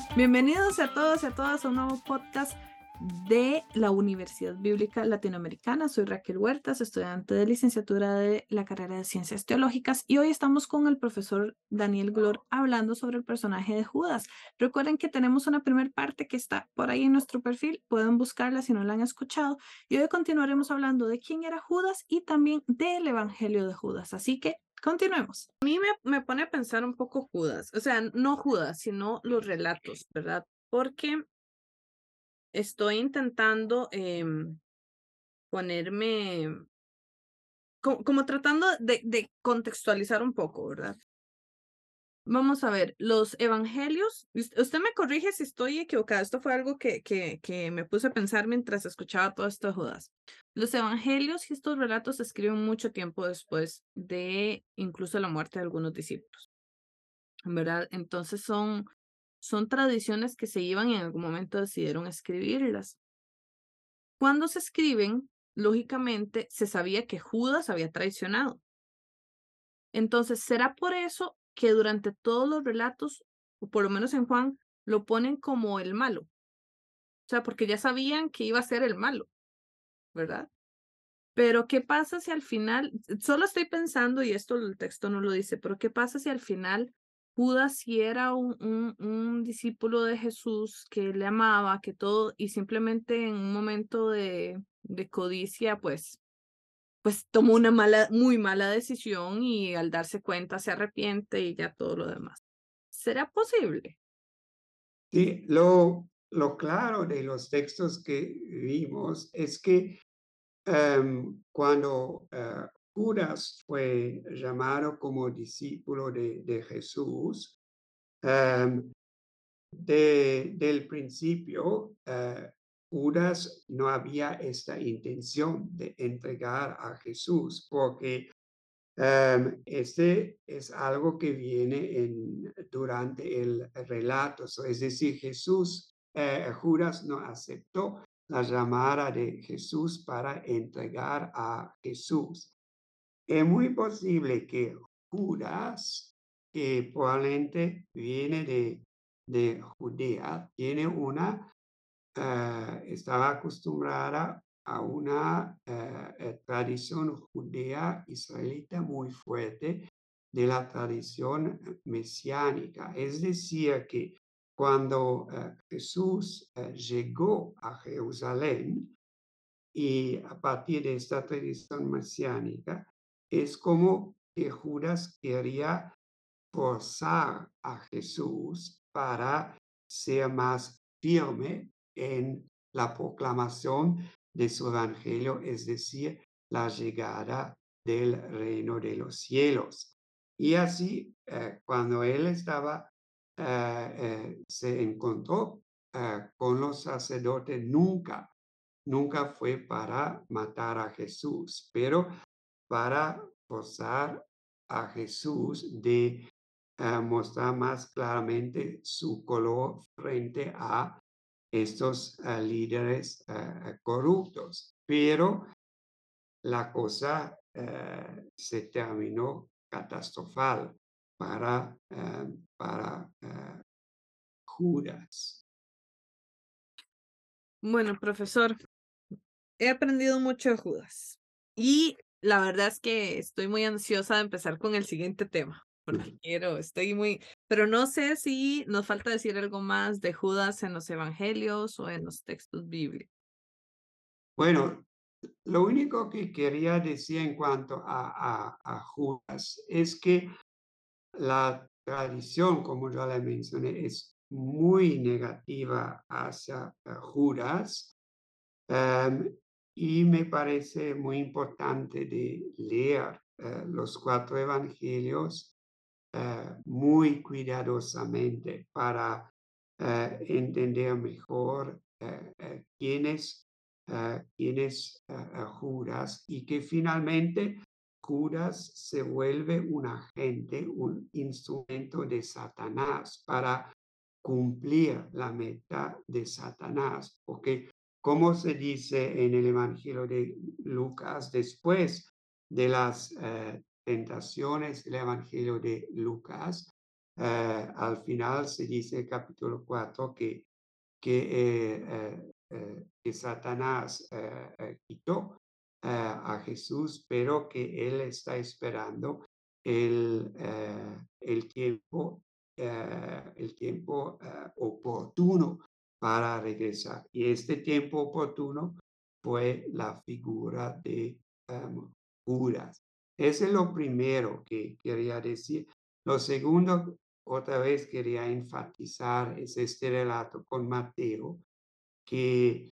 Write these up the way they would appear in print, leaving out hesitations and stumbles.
Bienvenidos a todos y a todas a un nuevo podcast de la Universidad Bíblica Latinoamericana. Soy Raquel Huertas, estudiante de licenciatura de la carrera de Ciencias Teológicas, y hoy estamos con el profesor Daniel Glor hablando sobre el personaje de Judas. Recuerden que tenemos una primera parte que está por ahí en nuestro perfil, pueden buscarla si no la han escuchado, y hoy continuaremos hablando de quién era Judas y también del Evangelio de Judas. Así que continuemos. A mí me pone a pensar un poco Judas, o sea, no Judas, sino los relatos, ¿verdad? Porque estoy intentando ponerme, como tratando de contextualizar un poco, ¿verdad? Vamos a ver, los evangelios, usted me corrige si estoy equivocada, esto fue algo que me puse a pensar mientras escuchaba todo esto de Judas. Los evangelios y estos relatos se escriben mucho tiempo después de incluso la muerte de algunos discípulos, ¿verdad? Entonces son tradiciones que se iban y en algún momento decidieron escribirlas. Cuando se escriben, lógicamente se sabía que Judas había traicionado. Entonces, ¿será por eso que durante todos los relatos, o por lo menos en Juan, lo ponen como el malo? O sea, porque ya sabían que iba a ser el malo, ¿verdad? Pero ¿qué pasa si al final, solo estoy pensando, y esto el texto no lo dice, pero qué pasa si al final Judas sí era un discípulo de Jesús que le amaba, que todo, y simplemente en un momento de codicia, pues tomó una muy mala decisión y al darse cuenta se arrepiente y ya todo lo demás? ¿Será posible? Sí, lo claro de los textos que vimos es que cuando Judas fue llamado como discípulo de Jesús, em, del principio, Judas no había esta intención de entregar a Jesús, porque este es algo que viene durante el relato, es decir, Judas no aceptó la llamada de Jesús para entregar a Jesús. Es muy posible que Judas, que probablemente viene de Judea, estaba acostumbrada a una tradición judea israelita muy fuerte de la tradición mesiánica. Es decir, que cuando Jesús llegó a Jerusalén y a partir de esta tradición mesiánica, es como que Judas quería forzar a Jesús para ser más firme en la proclamación de su evangelio, es decir, la llegada del reino de los cielos. Y así, cuando él se encontró con los sacerdotes, nunca fue para matar a Jesús, pero para forzar a Jesús de mostrar más claramente su color frente a estos líderes corruptos. Pero la cosa se terminó catastrofal para Judas. Bueno, profesor, he aprendido mucho de Judas y la verdad es que estoy muy ansiosa de empezar con el siguiente tema, porque pero no sé si nos falta decir algo más de Judas en los evangelios o en los textos bíblicos. Bueno, lo único que quería decir en cuanto a Judas es que la tradición, como ya le mencioné, es muy negativa hacia Judas. em, y me parece muy importante de leer los cuatro evangelios muy cuidadosamente para entender mejor quién es Judas, y que finalmente Judas se vuelve un agente, un instrumento de Satanás para cumplir la meta de Satanás. Porque, como se dice en el Evangelio de Lucas, después de las tentaciones del Evangelio de Lucas, al final se dice en capítulo 4 que Satanás quitó a Jesús, pero que él está esperando el tiempo, oportuno para regresar. Y este tiempo oportuno fue la figura de Judas. Ese es lo primero que quería decir. Lo segundo, otra vez quería enfatizar, es este relato con Mateo, que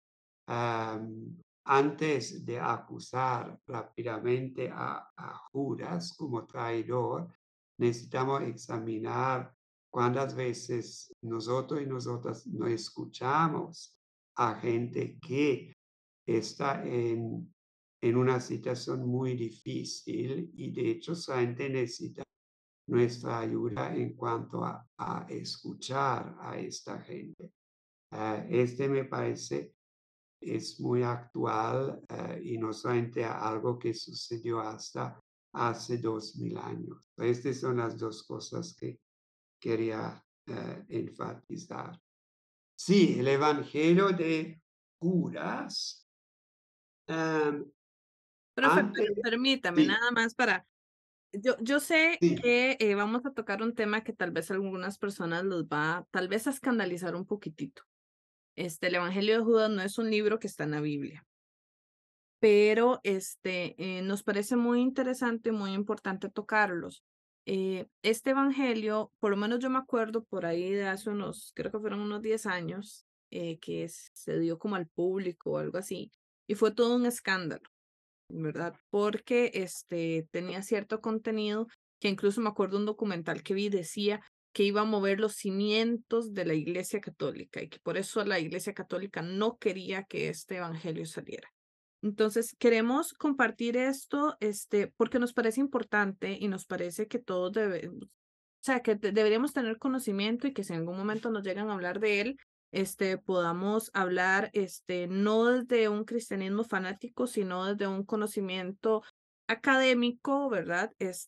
antes de acusar rápidamente a Judas como traidor, necesitamos examinar cuántas veces nosotros y nosotras no escuchamos a gente que está en una situación muy difícil y de hecho esa gente necesita nuestra ayuda en cuanto a escuchar a esta gente. Este me parece es muy actual y no solamente algo que sucedió hasta hace 2000 años. Estas son las dos cosas que quería enfatizar. Sí, el Evangelio de Judas. em, Profe, antes, permítame sí, nada más para... Yo sé sí, que vamos a tocar un tema que tal vez a algunas personas los va tal vez a escandalizar un poquitito. El Evangelio de Judas no es un libro que está en la Biblia, pero nos parece muy interesante, muy importante tocarlos. Este Evangelio, por lo menos yo me acuerdo por ahí de hace unos, creo que fueron unos 10 años, que se dio como al público o algo así, y fue todo un escándalo, ¿verdad? Porque tenía cierto contenido que incluso me acuerdo un documental que vi decía que iba a mover los cimientos de la Iglesia Católica y que por eso la Iglesia Católica no quería que este evangelio saliera. Entonces, queremos compartir esto, porque nos parece importante y nos parece que todos debemos, o sea, que deberíamos tener conocimiento y que si en algún momento nos llegan a hablar de él, podamos hablar, no desde un cristianismo fanático, sino desde un conocimiento académico, ¿verdad?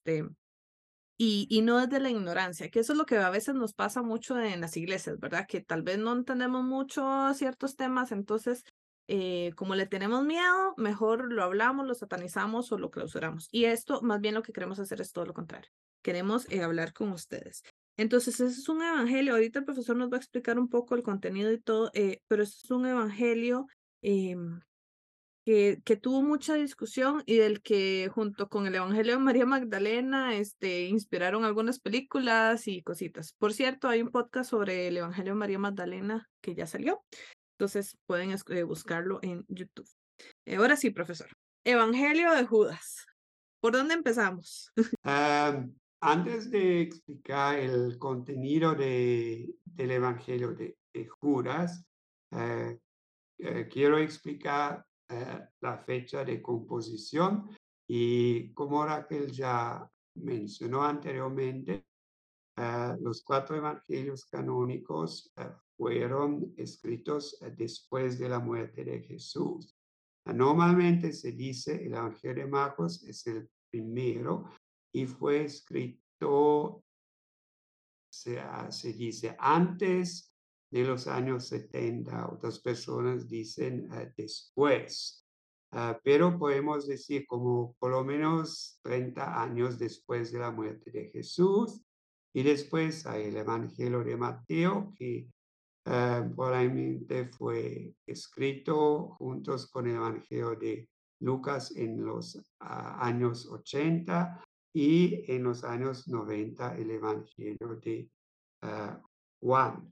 Y no desde la ignorancia, que eso es lo que a veces nos pasa mucho en las iglesias, ¿verdad? Que tal vez no entendemos mucho ciertos temas, entonces, como le tenemos miedo, mejor lo hablamos, lo satanizamos o lo clausuramos. Y esto, más bien lo que queremos hacer es todo lo contrario. Queremos hablar con ustedes. Entonces, ese es un evangelio. Ahorita el profesor nos va a explicar un poco el contenido y todo, pero ese es un evangelio que tuvo mucha discusión y del que junto con el Evangelio de María Magdalena, inspiraron algunas películas y cositas. Por cierto, hay un podcast sobre el Evangelio de María Magdalena que ya salió, entonces pueden buscarlo en YouTube. Ahora sí, profesor. Evangelio de Judas. ¿Por dónde empezamos? antes de explicar el contenido del Evangelio de Judas, eh, quiero explicar la fecha de composición y como Raquel ya mencionó anteriormente, los cuatro evangelios canónicos fueron escritos después de la muerte de Jesús. Normalmente se dice el Evangelio de Marcos es el primero y fue escrito, se dice, antes de los años 70. Otras personas dicen después. Pero podemos decir como por lo menos 30 años después de la muerte de Jesús. Y después hay el Evangelio de Mateo, que probablemente fue escrito juntos con el Evangelio de Lucas en los años 80 y en los años 90 el Evangelio de Juan.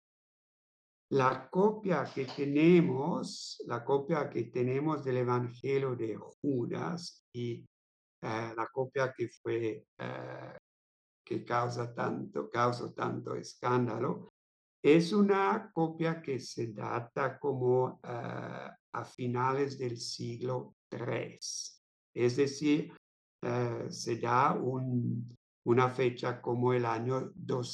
La copia que tenemos del Evangelio de Judas y la copia que fue que causó tanto escándalo, es una copia que se data como a finales del siglo III. Es decir, se da una fecha como el año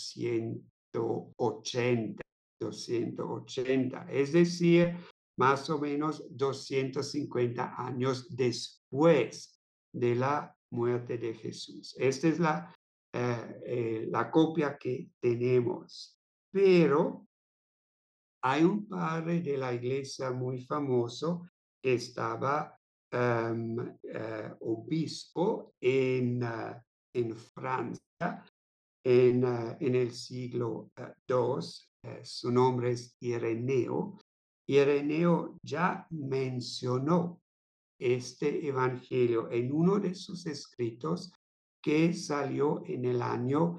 280. Es decir, más o menos 250 años después de la muerte de Jesús. Este es la copia que tenemos. Pero hay un padre de la iglesia muy famoso que estaba obispo en Francia en el siglo II. Su nombre es Ireneo. Ireneo ya mencionó este evangelio en uno de sus escritos que salió en el año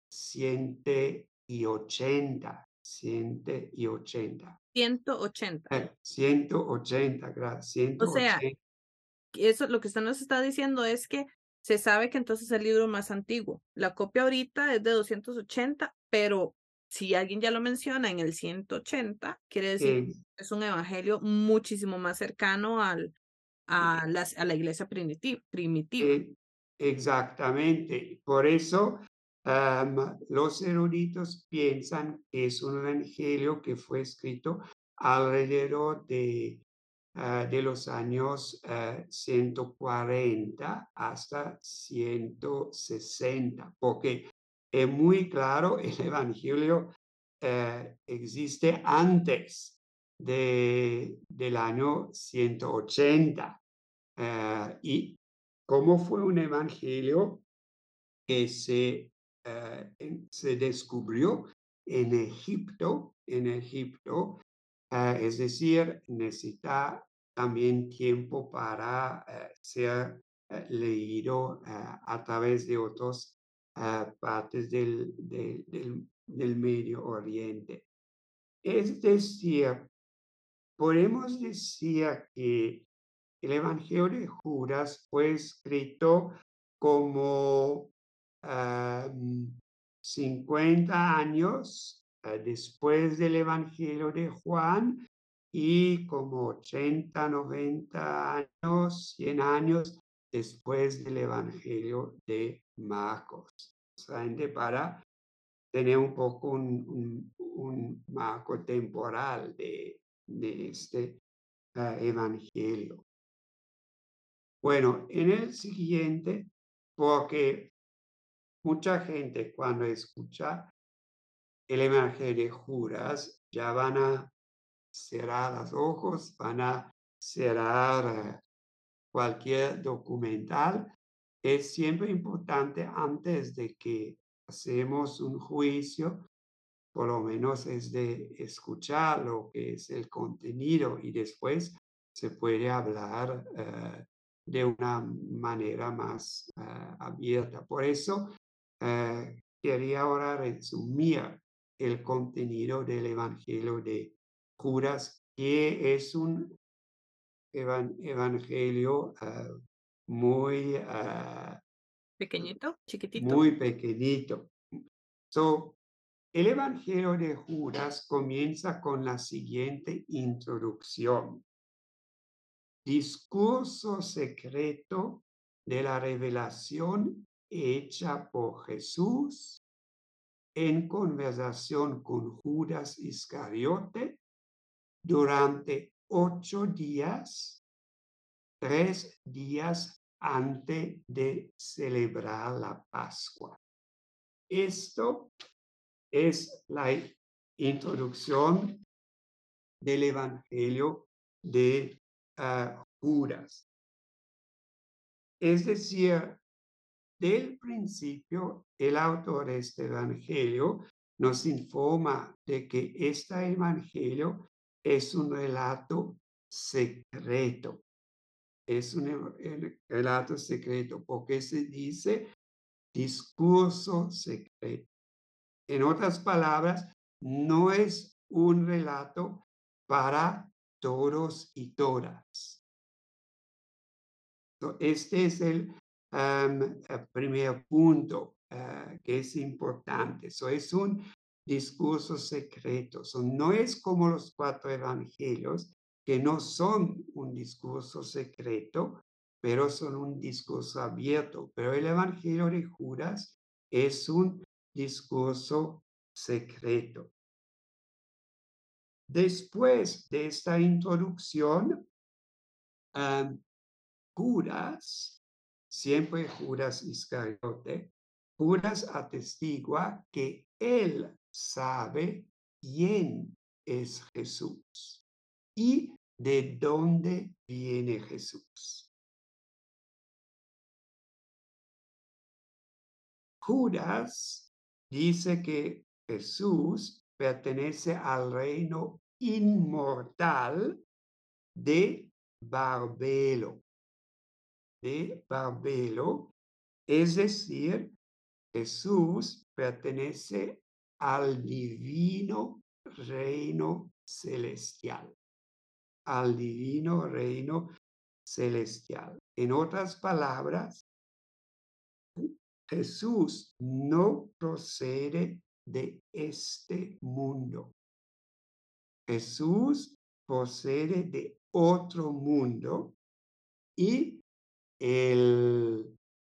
180. 180. 180, gracias, O sea, 180. eso lo que usted nos está diciendo es que se sabe que entonces es el libro más antiguo. La copia ahorita es de 280, pero si alguien ya lo menciona en el 180, quiere decir que ex- es un evangelio muchísimo más cercano a la iglesia primitiva. e- Exactamente. Por eso, los eruditos piensan que es un evangelio que fue escrito alrededor de los años 140 hasta 160, porque es muy claro, el evangelio existe antes del año 180. Y cómo fue un evangelio que se descubrió en Egipto, es decir, necesita también tiempo para ser leído a través de otras partes del Medio Oriente. Es decir, podemos decir que el Evangelio de Judas fue escrito como 50 años después del Evangelio de Juan y como 80, 90 años, 100 años después del Evangelio de Marcos. Solamente para tener un poco un marco temporal de este evangelio. Bueno, en el siguiente, porque mucha gente cuando escucha el evangelio de Judas ya van a cerrar los ojos, van a cerrar cualquier documental. Es siempre importante antes de que hacemos un juicio, por lo menos es de escuchar lo que es el contenido y después se puede hablar de una manera más abierta. Por eso quería ahora resumir el contenido del Evangelio de Judas, que es un evangelio muy, Pequeñito, chiquitito. muy pequeñito. So, el Evangelio de Judas comienza con la siguiente introducción. Discurso secreto de la revelación hecha por Jesús en conversación con Judas Iscariote durante 8 días, 3 días antes de celebrar la Pascua. Esto es la introducción del Evangelio de Judas. Es decir, del principio, el autor de este Evangelio nos informa de que este Evangelio es un relato secreto. Es un relato secreto porque se dice discurso secreto. En otras palabras, no es un relato para todos y todas. Este es el primer punto que es importante. Es un discurso secreto. No es como los 4 evangelios, que no son un discurso secreto, pero son un discurso abierto. Pero el evangelio de Judas es un discurso secreto. Después de esta introducción, Judas, siempre Judas Iscariote, Judas atestigua que él sabe quién es Jesús y de dónde viene Jesús. Judas dice que Jesús pertenece al reino inmortal de Barbelo, es decir, Jesús pertenece al divino reino celestial, al divino reino celestial. En otras palabras, Jesús no procede de este mundo. Jesús procede de otro mundo y el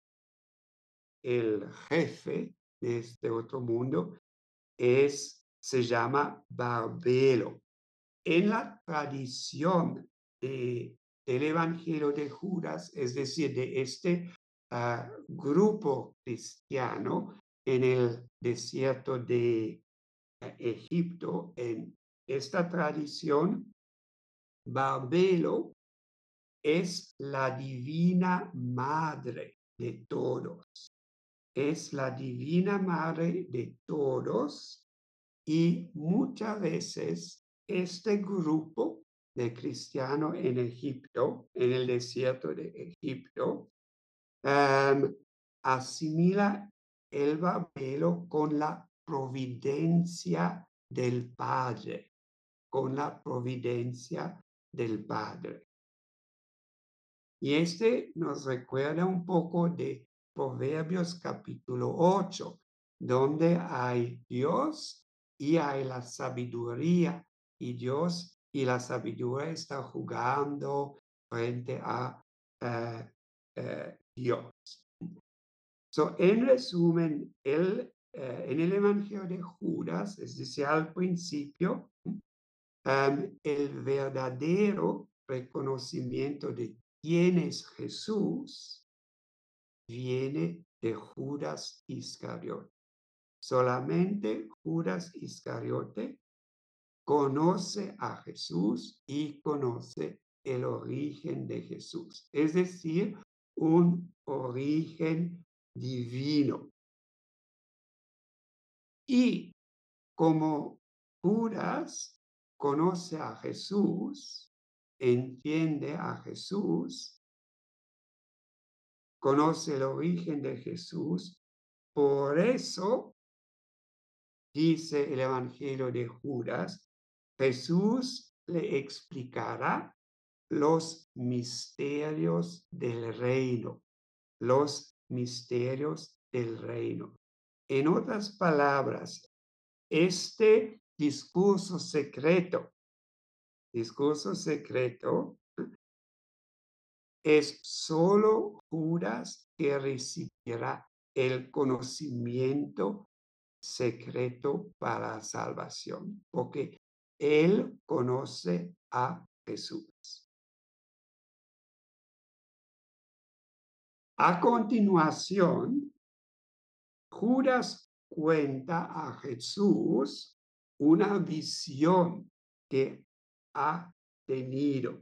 jefe de este otro mundo se llama Barbelo. En la tradición del Evangelio de Judas, es decir, de este grupo cristiano en el desierto de Egipto, en esta tradición, Barbelo es la divina madre de todos. Es la divina madre de todos y muchas veces este grupo de cristianos en Egipto, en el desierto de Egipto, asimila el Barbelo con la providencia del Padre, con la providencia del Padre. Y este nos recuerda un poco de Proverbios capítulo 8, donde hay Dios y hay la sabiduría, y Dios y la sabiduría están jugando frente a Dios. En resumen, en el Evangelio de Judas, es decir, al principio, el verdadero reconocimiento de quién es Jesús viene de Judas Iscariote. Solamente Judas Iscariote conoce a Jesús y conoce el origen de Jesús, es decir, un origen divino. Y como Judas conoce a Jesús, entiende a Jesús, conoce el origen de Jesús, por eso, dice el Evangelio de Judas, Jesús le explicará los misterios del reino, los misterios del reino. En otras palabras, este discurso secreto es solo Judas que recibirá el conocimiento secreto para la salvación, porque él conoce a Jesús. A continuación, Judas cuenta a Jesús una visión que ha tenido.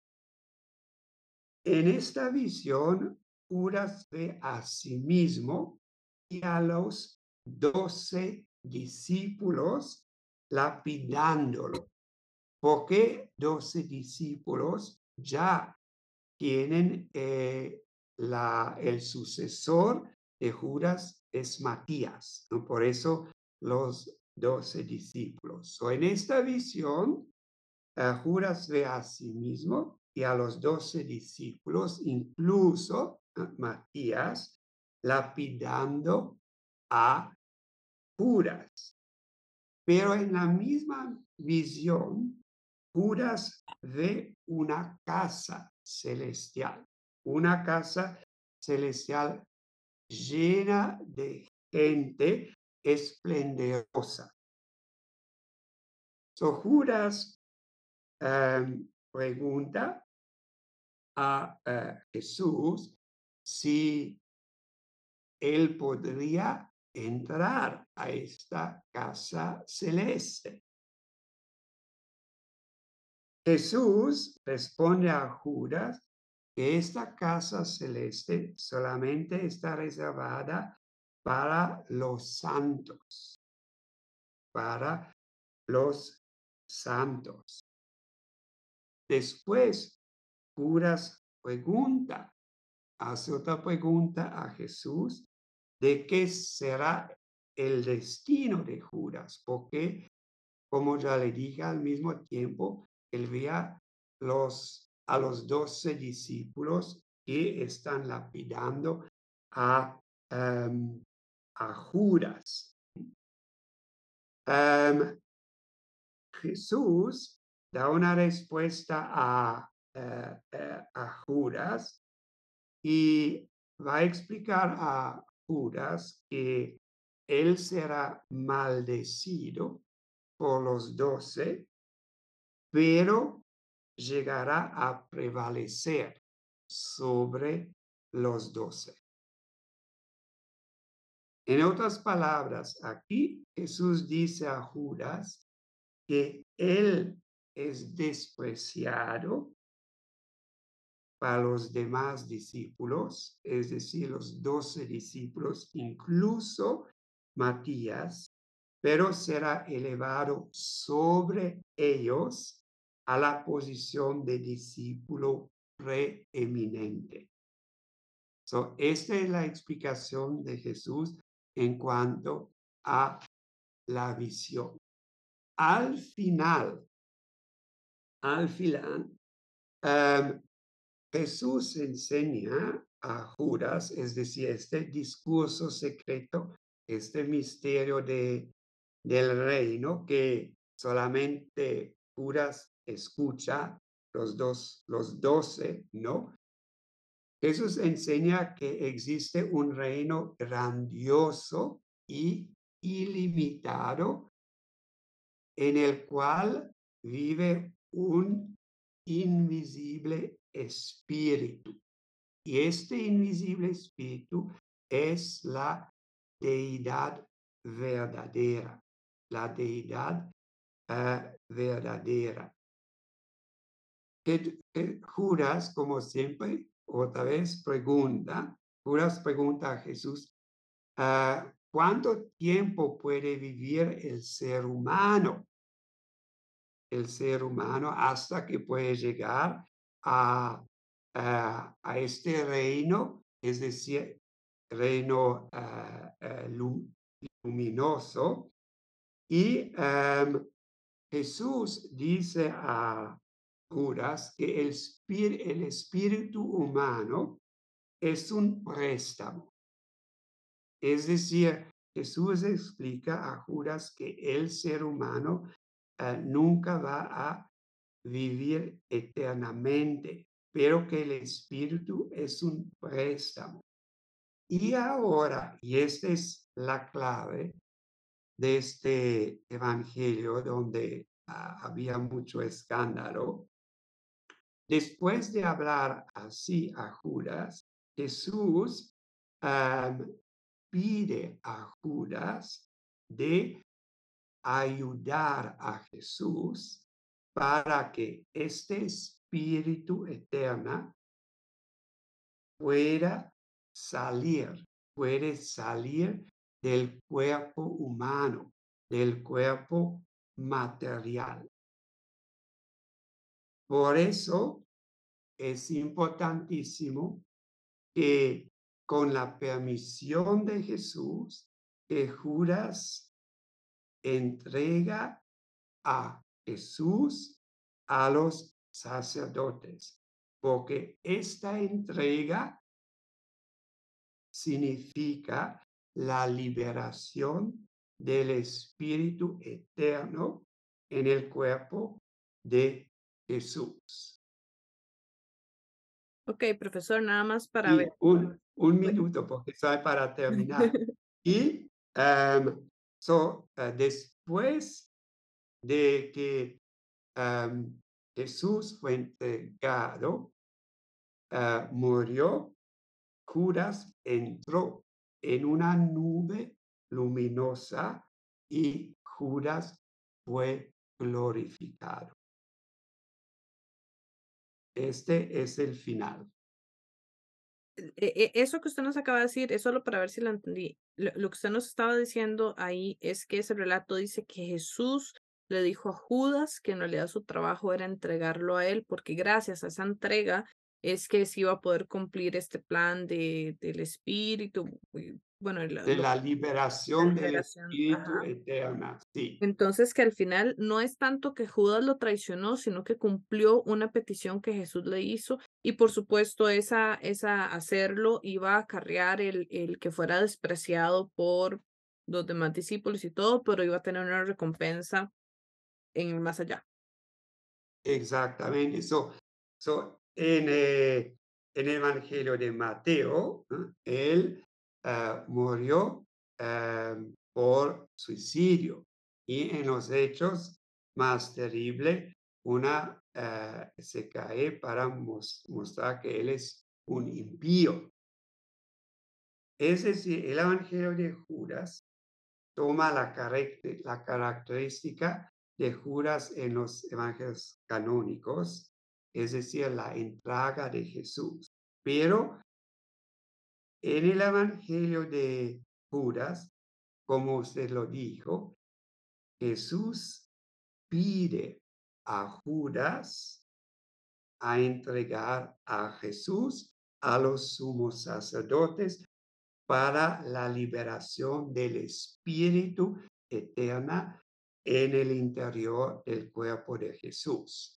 En esta visión, Judas ve a sí mismo y a los 12 discípulos lapidándolo. Porque 12 discípulos ya tienen el sucesor de Judas es Matías, ¿no? Por eso los 12 discípulos. En esta visión, Judas ve a sí mismo y a los 12 discípulos, incluso Matías, lapidando a Judas. Pero en la misma visión, Judas ve una casa celestial llena de gente esplendorosa. Judas pregunta a Jesús si él podría entrar a esta casa celeste. Jesús responde a Judas que esta casa celeste solamente está reservada para los santos, para los santos. Después, Judas hace otra pregunta a Jesús de qué será el destino de Judas, porque, como ya le dije, al mismo tiempo, él veía a los 12 discípulos que están lapidando a, em, a Judas. Em, Jesús da una respuesta a Judas y va a explicar a Judas que él será maldecido por los 12, pero llegará a prevalecer sobre los 12. En otras palabras, aquí Jesús dice a Judas que él es despreciado para los demás discípulos, es decir, los 12 discípulos, incluso Matías, pero será elevado sobre ellos a la posición de discípulo preeminente. Esta es la explicación de Jesús en cuanto a la visión. Al final, em, Jesús enseña a Judas, es decir, este discurso secreto, este misterio del reino que solamente Judas escucha, los 12, ¿no? Jesús enseña que existe un reino grandioso y ilimitado en el cual vive un invisible espíritu. Y este invisible espíritu es la deidad verdadera, la deidad verdadera. Judas, como siempre, otra vez Judas pregunta a Jesús, ¿cuánto tiempo puede vivir el ser humano? El ser humano hasta que puede llegar a este reino, es decir, reino luminoso. Y Jesús dice a Judas que el espíritu humano es un préstamo. Es decir, Jesús explica a Judas que el ser humano nunca va a vivir eternamente, pero que el espíritu es un préstamo. Y ahora, y esta es la clave de este evangelio donde había mucho escándalo, después de hablar así a Judas, Jesús pide a Judas de ayudar a Jesús para que este espíritu eterno pueda puede salir del cuerpo humano, del cuerpo material. Por eso es importantísimo que con la permisión de Jesús, que Judas entrega a Jesús a los sacerdotes, porque esta entrega significa la liberación del Espíritu eterno en el cuerpo de Jesús. Ok, profesor, nada más para ver. Y un minuto, porque soy para terminar. Y después de que Jesús fue entregado, murió, Judas entró en una nube luminosa y Judas fue glorificado. Este es el final. Eso que usted nos acaba de decir es solo para ver si lo entendí. Lo que usted nos estaba diciendo ahí es que ese relato dice que Jesús le dijo a Judas que en realidad su trabajo era entregarlo a él, porque gracias a esa entrega es que se iba a poder cumplir este plan del espíritu, bueno, De lo la que la liberación del liberación. espíritu Ajá. eterna, sí. Entonces, que al final no es tanto que Judas lo traicionó, sino que cumplió una petición que Jesús le hizo y por supuesto esa hacerlo iba a acarrear el que fuera despreciado por los demás discípulos y todo, pero iba a tener una recompensa en el más allá. Exactamente. En el Evangelio de Mateo, ¿no? Él murió por suicidio. Y en los hechos más terribles, se cae para mostrar que él es un impío. Es decir, el Evangelio de Judas toma la característica de Judas en los evangelios canónicos, es decir, la entrega de Jesús. Pero en el Evangelio de Judas, como usted lo dijo, Jesús pide a Judas a entregar a Jesús a los sumos sacerdotes para la liberación del espíritu eterna en el interior del cuerpo de Jesús.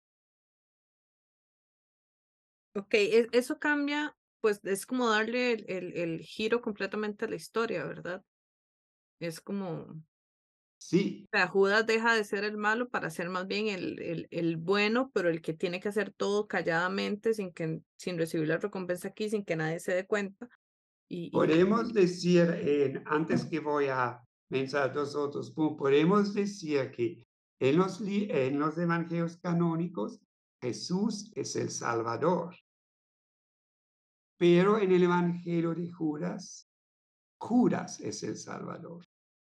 Ok, eso cambia, pues es como darle el giro completamente a la historia, ¿verdad? Es como, Sí, sea, Judas deja de ser el malo para ser más bien el bueno, pero el que tiene que hacer todo calladamente, sin recibir la recompensa aquí, sin que nadie se dé cuenta. Y podemos decir, antes que voy a mencionar dos otros puntos, podemos decir que en los evangelios canónicos Jesús es el Salvador, pero en el evangelio de Judas, Judas es el Salvador.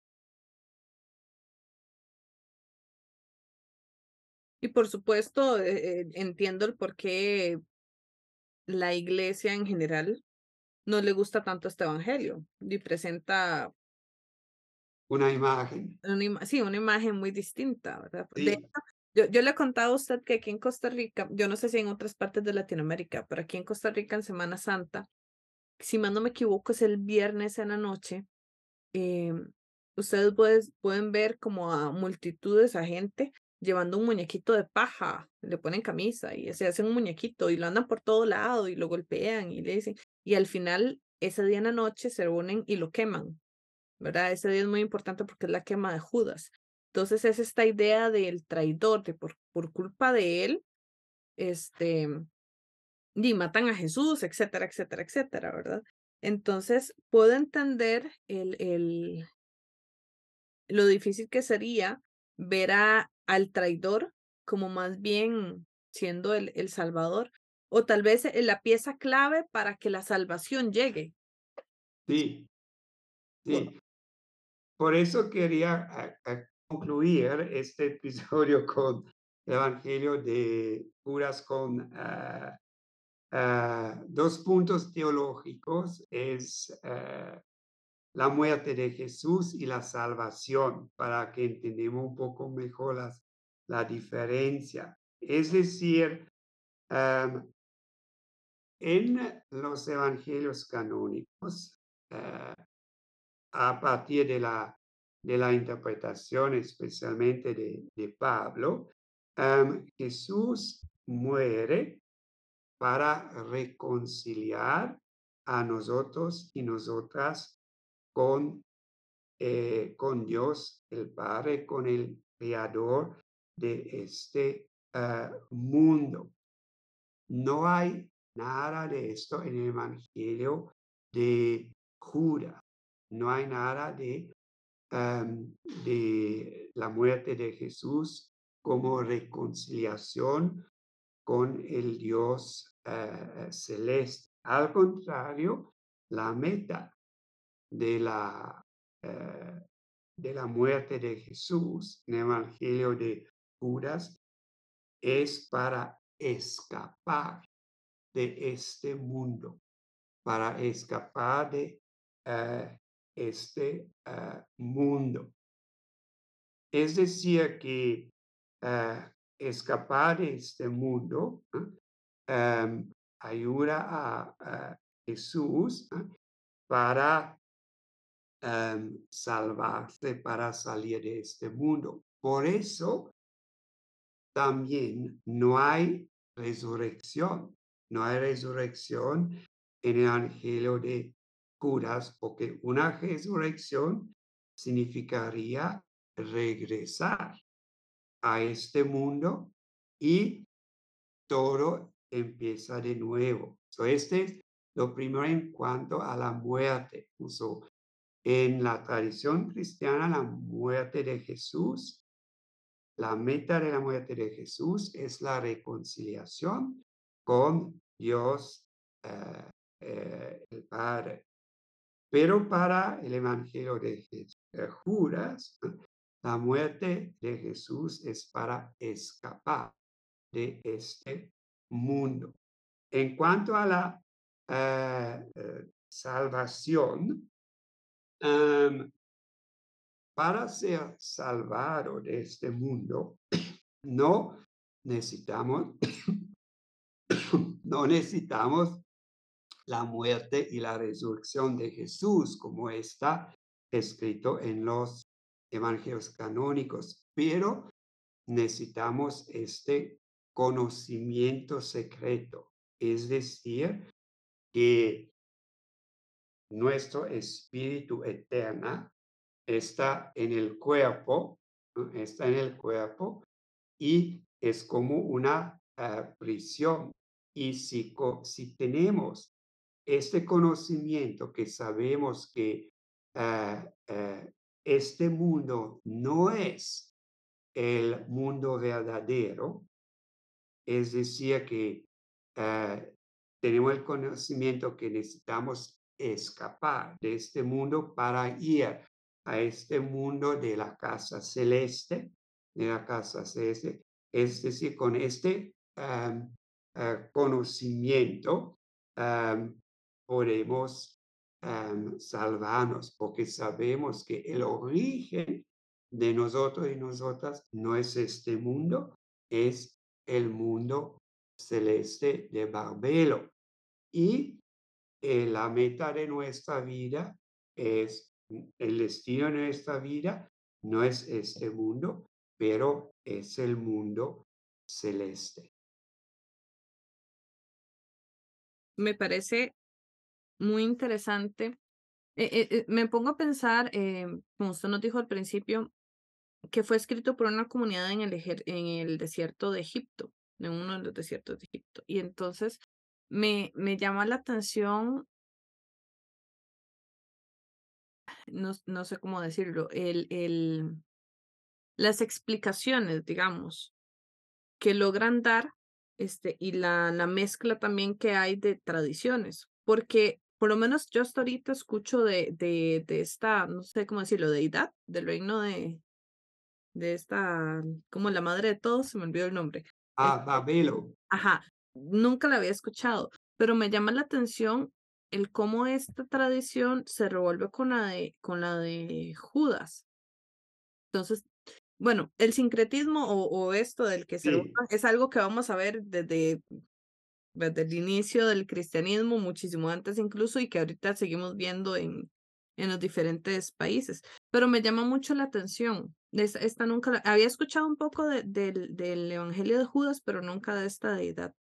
y por supuesto, entiendo el por qué la iglesia en general no le gusta tanto este evangelio y presenta Una imagen. sí, una imagen muy distinta, ¿verdad? De hecho, Sí, yo le he contado a usted que aquí en Costa Rica, yo no sé si en otras partes de Latinoamérica, pero aquí en Costa Rica en Semana Santa, si mal no me equivoco, es el viernes en la noche. em, Ustedes pueden ver como a multitudes, a gente llevando un muñequito de paja, le ponen camisa y se hacen un muñequito y lo andan por todo lado y lo golpean y le dicen, y al final, ese día en la noche se reúnen y lo queman, ¿verdad? Ese día es muy importante porque es la quema de Judas. Entonces es esta idea del traidor, de por culpa de él, este, y matan a Jesús, etcétera, etcétera, etcétera, ¿verdad? Entonces puedo entender lo difícil que sería ver al traidor como más bien siendo el salvador, o tal vez la pieza clave para que la salvación llegue. sí, Por- sí. Por eso quería concluir este episodio con el Evangelio de Judas con dos puntos teológicos. Es la muerte de Jesús y la salvación, para que entendamos un poco mejor la diferencia. Es decir, en los evangelios canónicos, eh, a partir de la interpretación especialmente de Pablo, Jesús muere para reconciliar a nosotros y nosotras con, con Dios el Padre, con el Creador de este mundo. No hay nada de esto en el Evangelio de Judas. No hay nada de la muerte de Jesús como reconciliación con el Dios celeste. Al contrario, la meta de la, eh, de la muerte de Jesús en el Evangelio de Judas es para escapar de este mundo, para escapar de este mundo. Es decir, que escapar de este mundo ayuda a Jesús para salvarse, para salir de este mundo. Por eso también no hay resurrección. No hay resurrección en el Evangelio de Judas, porque una resurrección significaría regresar a este mundo y todo empieza de nuevo. So, este es lo primero en cuanto a la muerte. So, en la tradición cristiana, la muerte de Jesús, la meta de la muerte de Jesús es la reconciliación con Dios, el Padre. Pero para el Evangelio de Judas, la muerte de Jesús es para escapar de este mundo. En cuanto a la salvación, para ser salvado de este mundo, no necesitamos, no necesitamos la muerte y la resurrección de Jesús, como está escrito en los evangelios canónicos, pero necesitamos este conocimiento secreto, es decir, que nuestro espíritu eterno está en el cuerpo, ¿no? Está en el cuerpo y es como una prisión. Y si tenemos este conocimiento que sabemos que este mundo no es el mundo verdadero, es decir, que tenemos el conocimiento que necesitamos escapar de este mundo para ir a este mundo de la casa celeste, de la casa celeste. Es decir, con este conocimiento podemos salvarnos, porque sabemos que el origen de nosotros y nosotras no es este mundo, es el mundo celeste de Barbelo. Y la meta de nuestra vida es, el destino de nuestra vida no es este mundo, pero es el mundo celeste. Me parece muy interesante. Me pongo a pensar, como usted nos dijo al principio, que fue escrito por una comunidad en en el desierto de Egipto, en uno de los desiertos de Egipto. Y entonces me llama la atención, no sé cómo decirlo, las explicaciones, digamos, que logran dar, y la mezcla también que hay de tradiciones, porque por lo menos yo hasta ahorita escucho de esta, no sé cómo decirlo, deidad del reino de esta, como la madre de todos, se me olvidó el nombre. Barbelo. Ajá, nunca la había escuchado, pero me llama la atención el cómo esta tradición se revuelve con la de Judas. Entonces, bueno, el sincretismo o esto del que se Sí, revuelvan es algo que vamos a ver desde el inicio del cristianismo, muchísimo antes incluso, y que ahorita seguimos viendo en los diferentes países. Pero me llama mucho la atención. Esta nunca había escuchado un poco del Evangelio de Judas, pero nunca de esta deidad.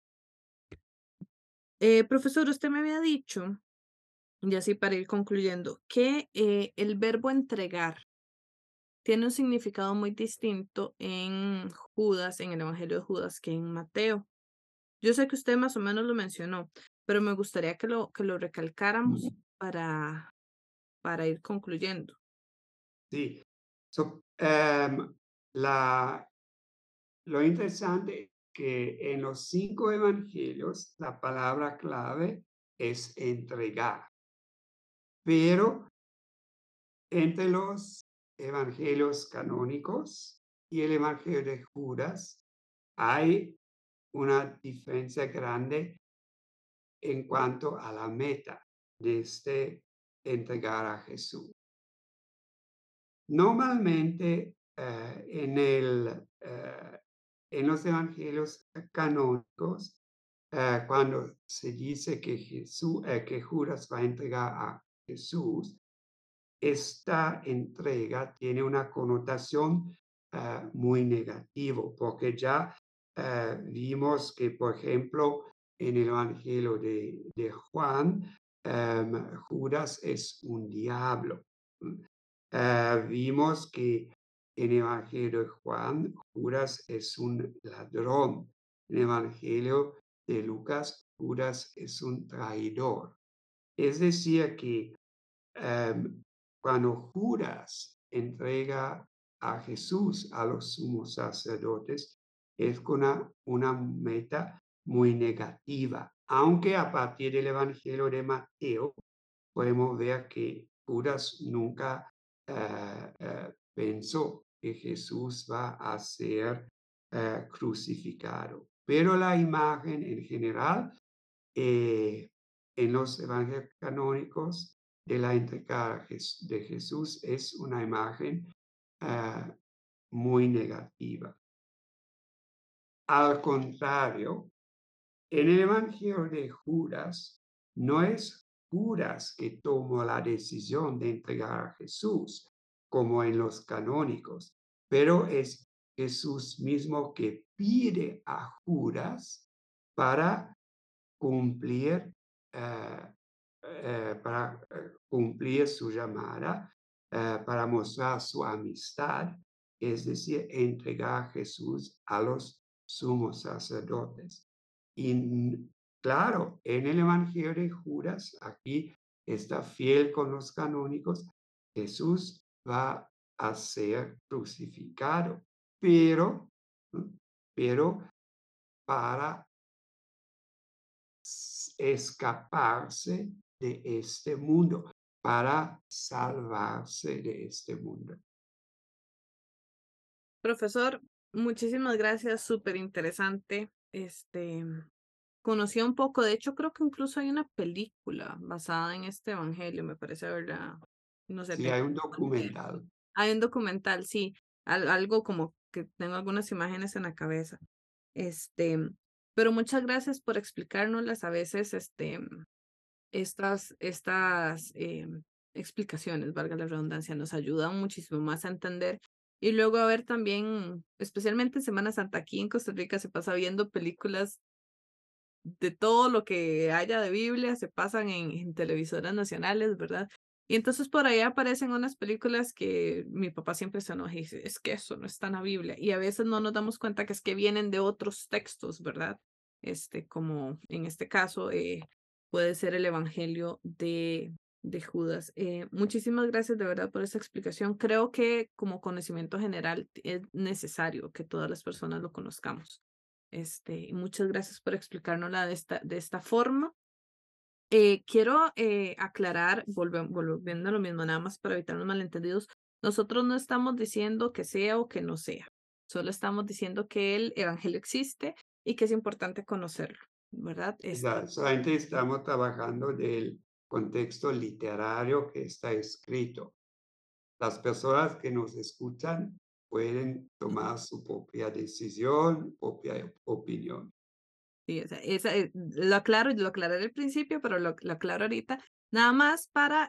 Profesor, usted me había dicho, y así para ir concluyendo, que el verbo entregar tiene un significado muy distinto en Judas, en el Evangelio de Judas, que en Mateo. Yo sé que usted más o menos lo mencionó, pero me gustaría que lo recalcáramos mm, para ir concluyendo. sí. So, la, lo interesante es que en los 5 evangelios la palabra clave es entregar, pero entre los evangelios canónicos y el evangelio de Judas hay una diferencia grande en cuanto a la meta de este entregar a Jesús. Normalmente, en los evangelios canónicos, cuando se dice que que Judas va a entregar a Jesús, esta entrega tiene una connotación muy negativo, porque ya vimos que, por ejemplo, en el Evangelio de Juan, Judas es un diablo. ¿M? Vimos que en el Evangelio de Juan, Judas es un ladrón. En el Evangelio de Lucas, Judas es un traidor. Es decir, que em, cuando Judas entrega a Jesús a los sumos sacerdotes, es con una meta muy negativa, aunque a partir del Evangelio de Mateo podemos ver que Judas nunca pensó que Jesús va a ser crucificado. Pero la imagen en general eh, en los evangelios canónicos de la entrega de Jesús es una imagen ah, muy negativa. Al contrario, en el evangelio de Judas, no es Judas que tomó la decisión de entregar a Jesús, como en los canónicos, pero es Jesús mismo que pide a Judas para cumplir, eh, cumplir su llamada, para mostrar su amistad, es decir, entregar a Jesús a los sumos sacerdotes. Y claro, en el Evangelio de Judas, aquí está fiel con los canónicos, Jesús va a ser crucificado, pero, pero para escaparse de este mundo, para salvarse de este mundo. Profesor, muchísimas gracias, súper interesante. Conocí un poco, de hecho creo que incluso hay una película basada en este evangelio, me parece verdad. No sé, Sí, tengo hay un documental. hay un documental, sí, algo como que tengo algunas imágenes en la cabeza. Este, pero muchas gracias por explicárnoslas a veces, estas explicaciones, valga la redundancia, nos ayudan muchísimo más a entender. Y luego a ver también, especialmente en Semana Santa, aquí en Costa Rica se pasa viendo películas de todo lo que haya de Biblia, se pasan en televisoras nacionales, ¿verdad? Y entonces por ahí aparecen unas películas que mi papá siempre se enoja y dice, es que eso no está en la Biblia. Y a veces no nos damos cuenta que es que vienen de otros textos, ¿verdad? Como en este caso puede ser el Evangelio de Judas. Muchísimas gracias de verdad por esa explicación. Creo que como conocimiento general es necesario que todas las personas lo conozcamos. Y muchas gracias por explicárnosla de esta forma. Quiero aclarar, volviendo a lo mismo, nada más para evitar los malentendidos. Nosotros no estamos diciendo que sea o que no sea. Solo estamos diciendo que el evangelio existe y que es importante conocerlo, ¿verdad? Solamente estamos trabajando del contexto literario que está escrito. Las personas que nos escuchan pueden tomar su propia decisión, propia opinión. Sí, o sea, lo aclaro, lo aclaré al principio, pero lo aclaro ahorita, nada más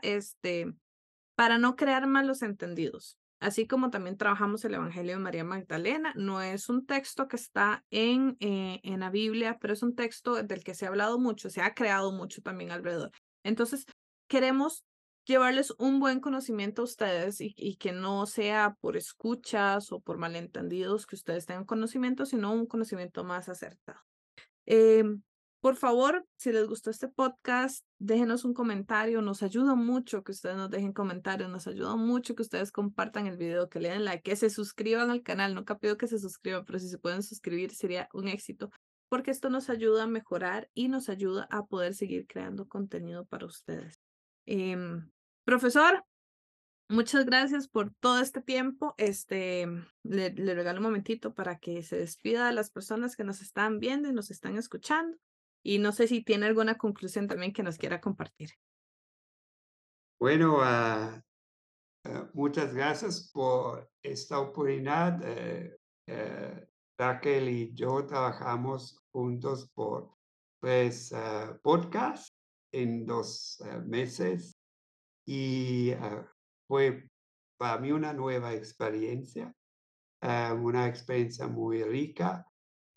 para no crear malos entendidos. Así como también trabajamos el Evangelio de María Magdalena, no es un texto que está en la Biblia, pero es un texto del que se ha hablado mucho, se ha creado mucho también alrededor. Entonces, queremos llevarles un buen conocimiento a ustedes y que no sea por escuchas o por malentendidos que ustedes tengan conocimiento, sino un conocimiento más acertado. Por favor, si les gustó este podcast, déjenos un comentario. Nos ayuda mucho que ustedes nos dejen comentarios, nos ayuda mucho que ustedes compartan el video, que le den like, que se suscriban al canal. Nunca pido que se suscriban, pero si se pueden suscribir sería un éxito, porque esto nos ayuda a mejorar y nos ayuda a poder seguir creando contenido para ustedes. Profesor, Muchas gracias por todo este tiempo. Le regalo un momentito para que se despida de las personas que nos están viendo y nos están escuchando. Y no sé si tiene alguna conclusión también que nos quiera compartir. Bueno, muchas gracias por esta oportunidad. Raquel y yo trabajamos juntos por 3 podcasts en 2 meses y fue para mí una experiencia muy rica.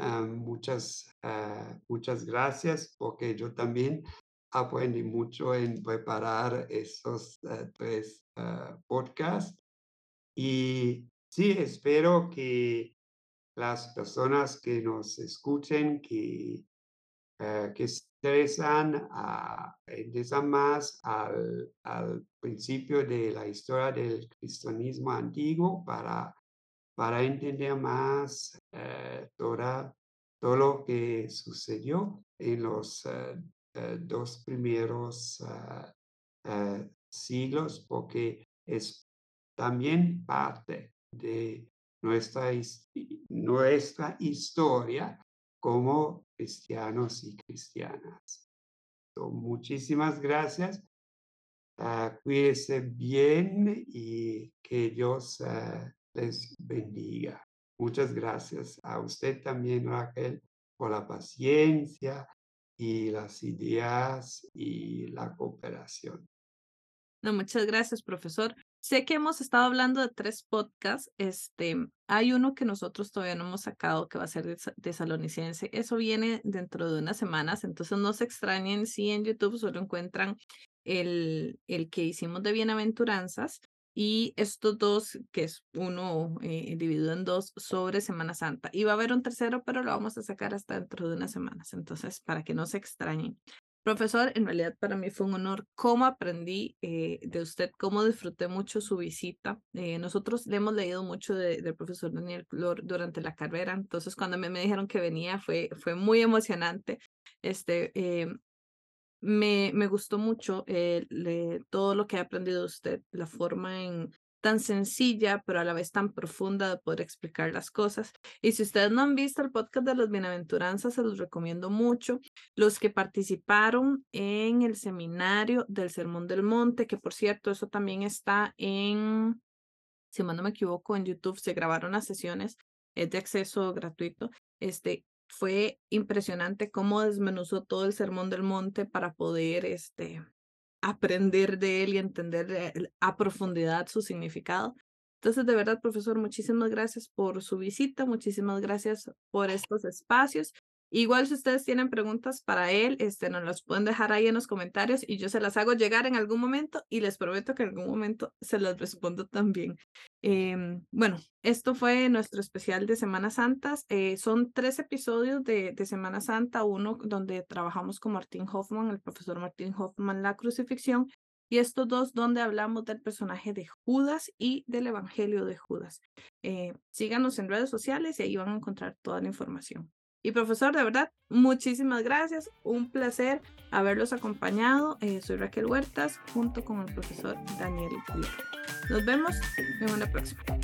Muchas gracias porque yo también aprendí mucho en preparar esos 3 podcasts. Y sí, espero que las personas que nos escuchen, que se interesan más al principio de la historia del cristianismo antiguo para entender más todo lo que sucedió en los 2 primeros siglos, porque es también parte de nuestra historia como cristianos y cristianas. Muchísimas gracias. Cuídense bien y que Dios les bendiga. Muchas gracias a usted también, Raquel, por la paciencia y las ideas y la cooperación. No, muchas gracias, profesor. Sé que hemos estado hablando de 3 podcasts. Hay uno que nosotros todavía no hemos sacado, que va a ser de Tesalonicense. Eso viene dentro de unas semanas, entonces no se extrañen si en YouTube solo encuentran el que hicimos de Bienaventuranzas y estos dos, que es uno dividido en dos sobre Semana Santa. Y va a haber un tercero, pero lo vamos a sacar hasta dentro de unas semanas, entonces para que no se extrañen. Profesor, en realidad para mí fue un honor cómo aprendí de usted, cómo disfruté mucho su visita. Nosotros le hemos leído mucho del profesor Daniel Clor durante la carrera, entonces cuando me dijeron que venía fue muy emocionante. Este, eh, me gustó mucho todo lo que he aprendido de usted, la forma tan sencilla, pero a la vez tan profunda de poder explicar las cosas. Y si ustedes no han visto el podcast de las bienaventuranzas, se los recomiendo mucho. Los que participaron en el seminario del Sermón del Monte, que por cierto, eso también está si mal no me equivoco, en YouTube se grabaron las sesiones, es de acceso gratuito. Fue impresionante cómo desmenuzó todo el Sermón del Monte para poder aprender de él y entender a profundidad su significado. Entonces, de verdad, profesor, muchísimas gracias por su visita, muchísimas gracias por estos espacios. Igual si ustedes tienen preguntas para él, nos las pueden dejar ahí en los comentarios y yo se las hago llegar en algún momento y les prometo que en algún momento se las respondo también. Bueno, esto fue nuestro especial de Semana Santas. Son 3 episodios de Semana Santa, uno donde trabajamos con Martín Hoffman, el profesor Martín Hoffman, la crucifixión, y estos 2 donde hablamos del personaje de Judas y del Evangelio de Judas. Síganos en redes sociales y ahí van a encontrar toda la información. Y profesor, de verdad, muchísimas gracias. Un placer haberlos acompañado. Soy Raquel Huertas junto con el profesor Daniel Clor. Nos vemos en una próxima.